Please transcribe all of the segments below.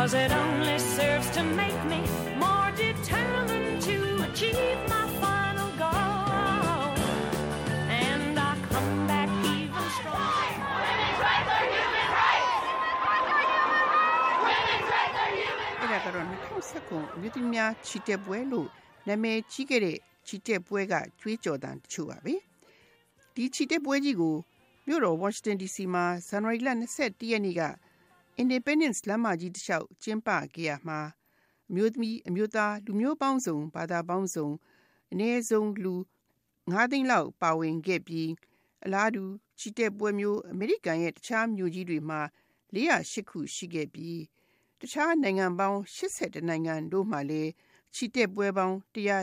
'cause it only serves to make me more determined to achieve my final goal, and I come back even stronger. Women's rights are human rights. Women's rights are human rights. အဲ့ဒါကတော့2019မြို့သူများချီတက်ပွဲလို့နာမည်ကြီးခဲ့တဲ့ချီတက်ပွဲကကြွေးကြော်သံတချို့ပါပဲဒီချီတက်ပွဲကြီးကိုမြို့တော် Washington DC မှာဇန်နဝါရီလ21ရက်နေ့က Independence လမ်းမကြီးတစ်လျှောက်ကျင်းပခဲ့ရမှာအမျိုးသမီးအမျိုးသားလူမျိုးပေါင်းစုံဘာသာပေါင်းစုံအနည်းဆုံးလူ9သိန်းလောက်ပါဝင်ခဲ့ပြီးအလားတူချီတက်ပွဲမျိုးအမေရိကန်ရဲ့တခြားမြို့ကြီးတွေမှာ408ခုရှိခဲ့ပြီးတခြားနိုင်ငံပေါင်း82နိုင်ငံတို့မှာလည်းချီတက်ပွဲပေါင်း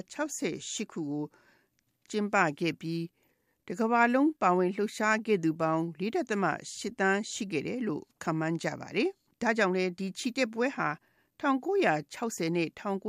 168ခုကိုကျင်းပခဲ့ပြီးတကမ္ဘာလုံးပါဝင်လှုပ်ရှားခဲ့သူပေါင်း4.8 သန်းရှိခဲ့တယ်လို့ခန့်မှန်းကြပါတယ်။ဒါကြောင့်လည်းဒီချီတက်ပွဲဟာ1960နဲ့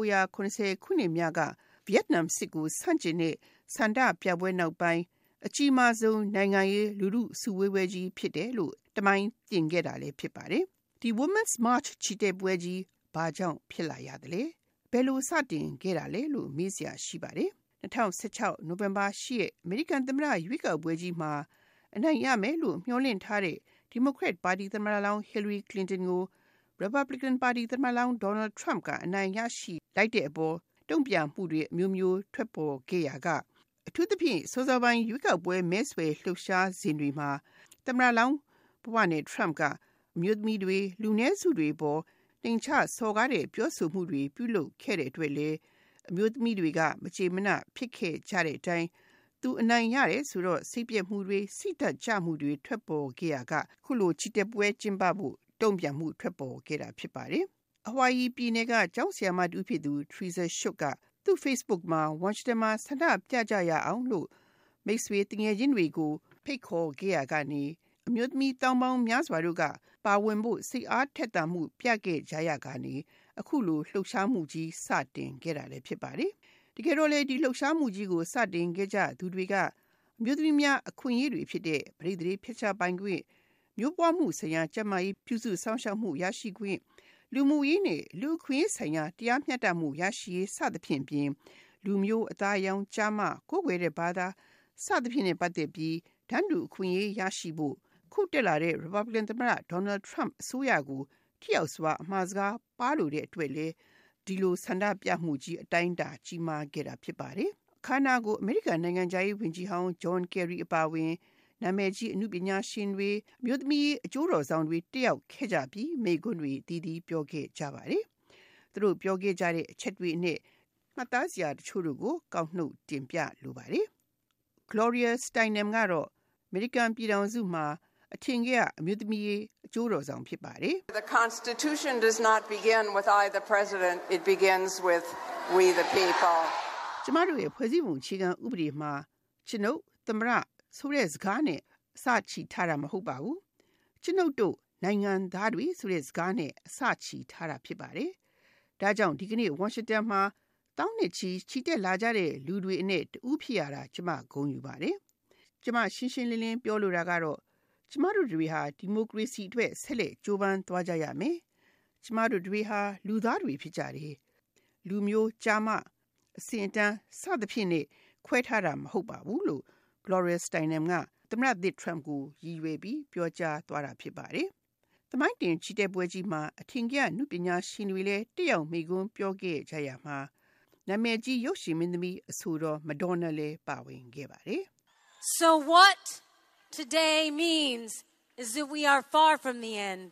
1980ခုနှစ်များကဗီယက်နမ်စစ်ကိုဆန့်ကျင်တဲ့ဆန္ဒပြပွဲနောက်ပိုင်းအကြီးမားဆုံးနိုင်ငံရေးလူထုစုဝေးပွဲကြီးဖြစ်တယ်လို့တမိုင်းတင်ခဲ့တာလည်းဖြစ်ပါတယ်။ဒီ Women's March ချီတက်ပွဲကြီးဘာကြောင့်ဖြစ်လာရသလဲ။ဘယ်လိုစတင်ခဲ့တာလဲလို့မေးစရာရှိပါတယ်။2016နိုဝင်ဘာ10ရက်အမေရိကန်သမ္မတရွေးကောက်ပွဲကြီးမှာအနိုင်ရမယ်လို့မျှော်လင့်ထားတဲ့ဒီမိုကရက်ပါတီသမ္မတလောင်းဟီလရီကလင်တန်ကိုရီပတ်ဘလီကန်ပါတီသမ္မတလောင်းဒေါ်နယ်ထရမ့်ကအနိုင်ရရှိလိုက်တဲ့အပေါ်တုံ့ပြန်မှုတွေအမျိုးမျိုးထွက်ပေါ်ခဲ့ရာကအထူးသဖြင့်စောစောပိုင်းရွေးကောက်ပွဲမဲဆွယ်လှုပ်ရှားစဉ်တွေမှာသမ္မတလောင်းဘဝနဲ့ထရမ့်ကအမျိုးသမီးတွေလူနည်းစုတွေပေါ်နှိမ်ချစော်ကားတဲ့ပြောဆိုမှုတွေပြုလုပ်ခဲ့တဲ့အတွက်လည်းအမျိုးသမီးတွေကမကြေမနပ်ဖြစ်ခဲ့ကြတဲ့အတိုင်းသူအနိုင်ရတယ်ဆိုတော့စိတ်ပြည့်မှုတွေစိတ်သက်ကြမှုတွေထွက်ပေါ်ခဲ့ရကခုလိုချီတက်ပွဲကျင်းပဖို့တုံ့ပြန်မှုထွက်ပေါ်ခဲ့တာဖြစ်ပါတယ်။အဟဝါရီပြည်နယ်ကကျောင်းဆရာမတူဖြစ်သူ Teresa Shook ကသူ့ Facebook မှာ Washington မှာဆန္ဒပြကြရအောင်လို့မိတ်ဆွေတငယ်ချင်းတွေကိုဖိတ်ခေါ်ခဲ့ရကနေအမျိုးသမီးတောင်းပေါင်းများစွာတို့ကပါဝင်ဖို့စိတ်အားထက်သန်မှုပြခဲ့ကြရကနေအခုလိုလှုပ်ရှားမှုကြီးစတင်ခဲ့တာလည်းဖြစ်ပါတယ်။တကယ်တော့လေဒီလှုပ်ရှားမှုကြီးကိုစတင်ခဲ့ကြသူတွေကအမျိုးသမီးများအခွင့်အရေးတွေဖြစ်တဲ့ပရိသေဖျက်ချပိုင်ခွင့်မျိုးပွားမှုဆိုင်ရာကျန်းမာရေးပြုစုစောင့်ရှောက်မှုရရှိခွင့်လူမှုရေးနဲ့လူ့အခွင့်အရေးဆိုင်ရာတရားမျှတမှုရရှိရေးစသဖြင့်ပြင်လူမျိုးအသားအရောင်ကျားမကိုယ်ွယ်တဲ့ဘာသာစသဖြင့်နဲ့ပတ်သက်ပြီးတန်းတူအခွင့်အရေးရရှိဖို့ခုတက်လာတဲ့ Republican သမ္မတ Donald Trump အစိုးရကိုထိရောက်စွာအမှားစကားပါလို့တဲ့အတွက်လေဒီလိုဆန္ဒပြမှုကြီးအတိုင်းအတာကြီးမားခဲ့တာဖြစ်ပါတယ်။အခမ်းအနားကိုအမေရိကန်နိုင်ငံသားရေးဝန်ကြီးဟောင်း John Kerry အပါအဝင်နာမည်ကြီးအမှုပညာရှင်တွေအမျိုးသမီးအကျိုးတော်ဆောင်တွေတက်ရောက်ခဲ့ကြပြီးမိန့်ခွန်းတွေတည်တည်ပြောခဲ့ကြပါတယ်။သူတို့ပြောခဲ့ကြတဲ့အချက်တွေနဲ့မှတ်သားစရာတချို့တို့ကိုကောက်နှုတ်တင်ပြလိုပါတယ်။ Gloria Steinem ကတော့အမေရိကန်ပြည်ထောင်စုမှာအထင်ကအမျိုးသမီးအကျိုးတော်ဆောင်ဖြစ်ပါတယ် The Constitution does not begin with I the President, it begins with we the people. ကျမတို့ရဲ့ဖွဲ့စည်းပုံအခြေခံဥပဒေမှာကျွန်ုပ်သမ္မတဆိုတဲ့စကားနဲ့အစချီထားတာမဟုတ်ပါဘူးကျွန်ုပ်တို့နိုင်ငံသားတွေဆိုတဲ့စကားနဲ့အစချီထားတာဖြစ်ပါတယ်ဒါကြောင့်ဒီကနေ့ဝါရှင်တန်မှာတောင်းနဲ့ချီတက်လာကြတဲ့လူတွေအနဲ့တူးဖြစ်ရတာကျမဂုဏ်ယူပါတယ်ကျမရှင်းရှင်းလင်းလင်းပြောလိုတာကတော့ကျမတို့တွေဟာဒီမိုကရေစီအတွက်ဆက်လက်ကြိုးပမ်းသွားကြရမယ်ကျမတို့တွေဟာလူသားတွေဖြစ်ကြတယ်လူမျိုးကြားမအစင်တန်းစသဖြင့်နဲ့ခွဲထားတာမဟုတ်ပါဘူးလို့ Gloria Steinem ကသမ္မတသစ် Trump ကိုရည်ရွယ်ပြီးပြောကြားသွားတာဖြစ်ပါတယ်။သမိုင်းတင်ချီတက်ပွဲကြီးမှာအထင်ကရနုပညာရှင်တွေလည်းတက်ရောက်မိကွန်းပြောခဲ့ကြရမှာနာမည်ကြီးရုပ်ရှင်မင်းသမီးအဆိုတော် Madonna လည်းပါဝင်ခဲ့ပါတယ်။ So what today means is that we are far from the end.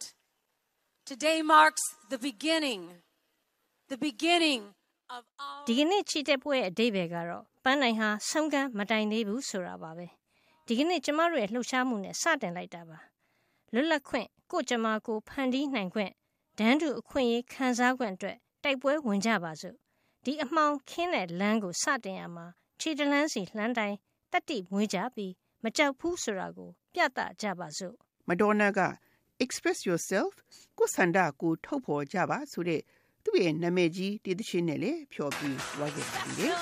Today marks the beginning of our ဒီကနေ့ချီတက်ပွဲအဓိပ္ပာယ်ကတော့ပန်းနိုင်ဟာဆုံးကမ်းမတိုင်သေးဘူးဆိုတာပါပဲဒီကနေ့ကျမတို့ရဲ့လှုပ်ရှားမှုနဲ့စတင်လိုက်တာပါလွတ်လပ်ခွင့်ကိုကျမကိုဖန်တီးနိုင်ခွင့်ဒန်းတူအခွင့်အရေးခံစားခွင့်အတွက်တိုက်ပွဲဝင်ကြပါစို့ဒီအမှောင်ခင်းတဲ့လမ်းကိုစတင်ရမှာခြေတလန်းစီလှမ်းတိုင်းတတိမွေးကြပြီးမကြောက်ဘူးဆိုတာကိုပြသကြပါစို့ Madonna က express yourself ကိုစန္ဒကိုထုတ်ဖော်ကြပါဆိုတဲ့သူ့ရဲ့နာမည်ကြီးတည်သချင်းနဲ့လည်းဖြောပြီးသွားခဲ့ပါတယ်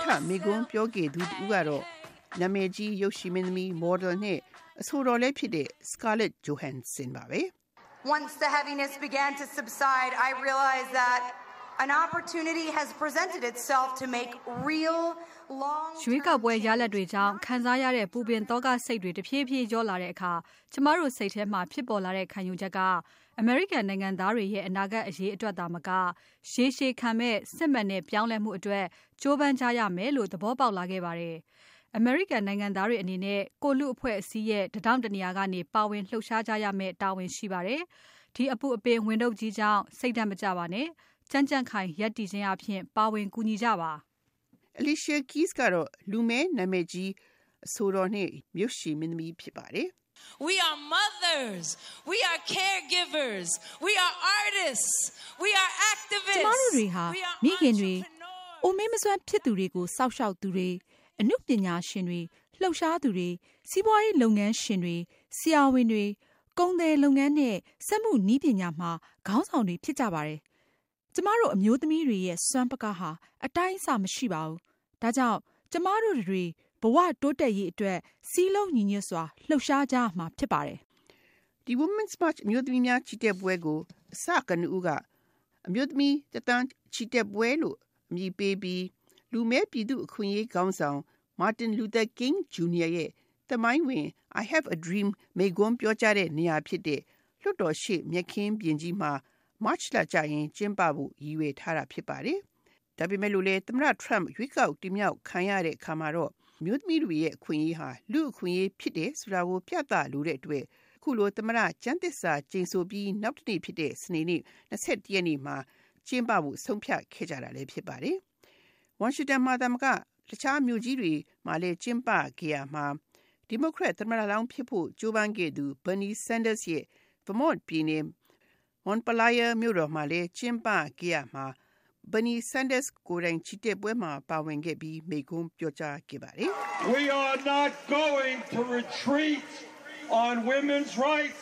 မိကွန်းပြောခဲ့သူတူကတော့နာမည်ကြီးရုပ်ရှင်မင်းသမီးမော်ဒယ်နဲ့အဆိုတော်လည်းဖြစ်တဲ့ Scarlett Johansson ပါပဲ Once the heaviness began to subside, I realized that an opportunity has presented itself to make real long ရွေးကောက်ပွဲရလဒ်တွေကြောင့်ခံစားရတဲ့ပူပင်သောကစိတ်တွေတဖြည်းဖြည်းကျော်လာတဲ့အခါကျမတို့စိတ်ထဲမှာဖြစ်ပေါ်လာတဲ့ခံယူချက်ကအမေရိကန်နိုင်ငံသားတွေရဲ့အနာဂတ်အရေးအတွက်သာမကရှေးရှေးခံမဲ့စစ်မှန်တဲ့ပြောင်းလဲမှုအတွက်ကြိုးပမ်းကြရမယ်လို့သဘောပေါက်လာခဲ့ပါတယ်။ အမေရိကန်နိုင်ငံသားတွေအနေနဲ့ကိုလူအဖွဲ့အစည်းရဲ့တထောင်တနေရာကနေပါဝင်လှုပ်ရှားကြရမယ့်တာဝန်ရှိပါတယ်။ဒီအပူအပင်ဝင်တော့ကြီးကြောင့်စိတ်ဓာတ်မကြပါနဲ့။ကြမ်းကြမ်းခိုင်ရက်တည်ခြင်းအပြင်ပါဝင်ကူညီကြပါ။ Alicia Keys ကတော့လူမဲနာမည်ကြီးအဆိုတော်နဲ့မြုပ်ရှင်မင်းသမီးဖြစ်ပါတယ် We are mothers. We are caregivers. We are artists. We are activists. ကျမတို့တွေဟာမိခင်တွေအိုမင်းမစွမ်းဖြစ်သူတွေကိုစောက်ရှောက်သူတွေအနုပညာရှင်တွေလှုပ်ရှားသူတွေစီးပွားရေးလုပ်ငန်းရှင်တွေဆရာဝန်တွေကုန်သည်လုပ်ငန်းနဲ့စက်မှုနည်းပညာမှာခေါင်းဆောင်တွေဖြစ်ကြပါတယ်။ကျမတို့အမျိုးသမီးတွေရဲ့စွမ်းပကားဟာအတိုင်းအဆမရှိပါဘူး။ဒါကြောင့်ကျမတို့တွေဘဝတိုးတက်ရေးအတွက်စီးလုံးညီညွတ်စွာလှုပ်ရှားကြမှာဖြစ်ပါတယ်။ဒီ Women's March အမျိုးသမီးများချီတက်ပွဲကိုအစကနဦးကအမျိုးသမီးတသန်းချီတက်ပွဲလို့အမည်ပေးပြီးလူမဲပြည်သူအခွင့်အရေးခေါင်းဆောင် Martin Luther King Jr. ရဲ့သမိုင်းဝင် I have a dream မိန့်ခွန်းပြောကြားတဲ့နေရာဖြစ်တဲ့လွှတ်တော်ရှိမြက်ခင်းပြင်ကြီးမှာ March လကြရင်ကျင်းပဖို့ရည်ရွယ်ထားတာဖြစ်ပါတယ်။ဒါပေမဲ့လို့လေသမ္မတ Trump ရွေးကောက်တင်မြှောက်ခံရတဲ့အခါမှာတော့မြို့သမီးတွေရဲ့အခွင့်အရေးဟာလူအခွင့်အရေးဖြစ်တယ်ဆိုတာကိုပြသလိုတဲ့အတွက်အခုလိုသမ္မတကျန်းသစ္စာကျိန်ဆိုပြီးနောက်တစ်နေ့ဖြစ်တဲ့စနေနေ့21ရက်နေ့မှာကျင်းပဖို့ဆုံးဖြတ်ခဲ့ကြတာလည်းဖြစ်ပါတယ်။ ဝါရှင်တန်မှာတမကတခြားမြို့ကြီးတွေမှာလည်းကျင်းပခဲ့ရမှာဒီမိုကရက်သမ္မတလောင်းဖြစ်ဖို့ကြိုးပမ်းခဲ့သူ Bernie Sanders ရဲ့ Vermont ပြည်နယ် Montpelier မြို့တော်မှာလည်းကျင်းပခဲ့ရမှာ Bernie Sanders ကိုယ်တိုင်ချီတက်ပွဲမှာပါဝင်ခဲ့ပြီးမိန့်ခွန်းပြောကြားခဲ့ပါတယ်။ We are not going to retreat on women's rights,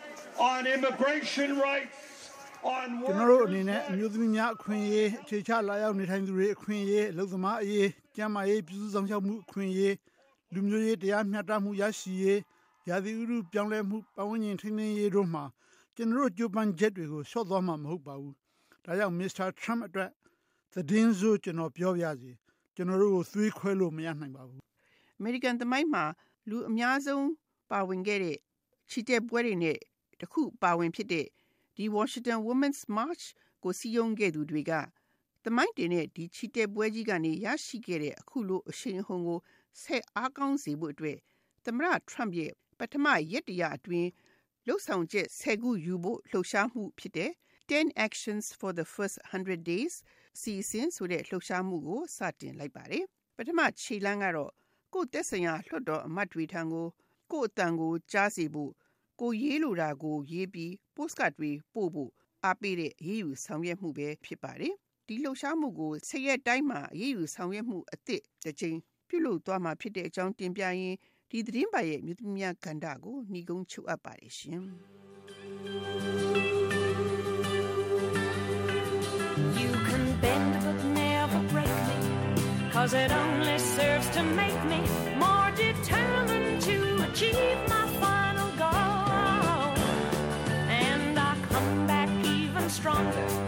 on immigration rights, on ကျွန်တော်တို့အနေနဲ့အမျိုးသမီးများအခွင့်အရေးအခြေချလာရောက်နေထိုင်သူတွေအခွင့်အရေးအလုပ်သမားအရေးကျန်းမာရေးပြည်သူ့ဆောင်ရှောက်မှုအခွင့်အရေးလူမျိုးရေးတရားမျှတမှုရရှိရေးရာသီဥတုပြောင်းလဲမှုပတ်ဝန်းကျင်ထိန်းသိမ်းရေးတို့မှာကျွန်တော်တို့ကြိုးပမ်းချက်တွေကိုလျှော့သွားမှာမဟုတ်ပါဘူး။ဒါကြောင့် Mr. Trump အတွက်သတင်းစိုးကျွန်တော်ပြောပြစီကျွန်တော်တို့ကိုသွေးခွဲလို့မရနိုင်ပါဘူး။ American သမိုင်းမှာလူအများဆုံးပါဝင်ခဲ့တဲ့ချီတက်ပွဲတွေနဲ့တခုပါဝင်ဖြစ်တဲ့ဒီ Washington Women's March ကိုစီယုံခဲ့သူတွေကသမိုင်းတင်တဲ့ဒီချီတက်ပွဲကြီးကနေရရှိခဲ့တဲ့အခုလိုအရှိန်အဟုန်ကိုဆက်အားကောင်းစေဖို့အတွက်သမ္မတ Trump ရဲ့ပထမရက်တရာအတွင်းလှုပ်ဆောင်ချက်10ခုယူဖို့လှုပ်ရှားမှုဖြစ်တဲ့ 10 actions for the first 100 days စီစဉ်ဆိုတဲ့လှုပ်ရှားမှုကိုစတင်လိုက်ပါတယ်ပထမခြေလှမ်းကတော့ကိုယ့်သက်ဆိုင်ရာလွှတ်တော်အမတ်တွေထံကိုကိုယ့်အတန်ကိုကြားစေဖို့ကိုရေးလိုတာကိုရေးပြီး postcard တွေပို့ဖို့အားပေးတဲ့အရေးယူဆောင်ရွက်မှုပဲဖြစ်ပါတယ်ဒီလှုပ်ရှားမှုကို10ရက်တိုင်းမှာအရေးယူဆောင်ရွက်မှုအသစ်တစ်ကြိမ်ပြုလုပ်သွားမှာဖြစ်တဲ့အကြောင်းတင်ပြရင်းဒီသတင်းပါရဲ့မြို့သမီးများကဏ္ဍကိုနှီးကုန်းချုပ်အပ်ပါတယ်ရှင် You can bend but never break me, 'cause it only serves to make me more determined to achieve my final goal. And I come back even stronger